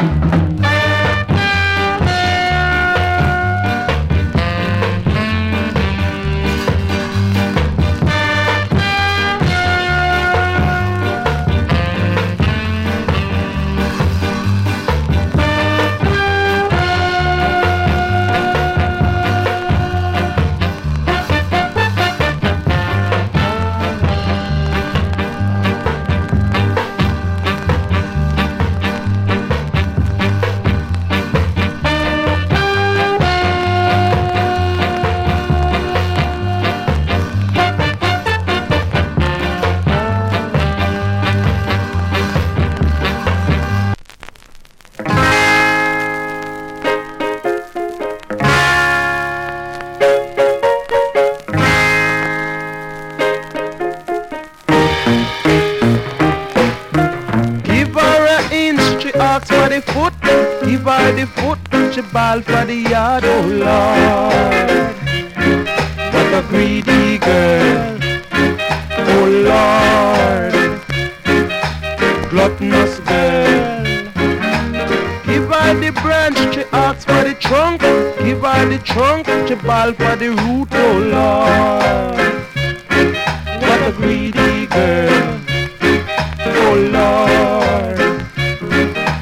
Ball for the yard, oh Lord. What a greedy girl, oh Lord. Gluttonous girl. Give her the branch, she asks for the trunk. Give her the trunk, she ball for the root, oh Lord.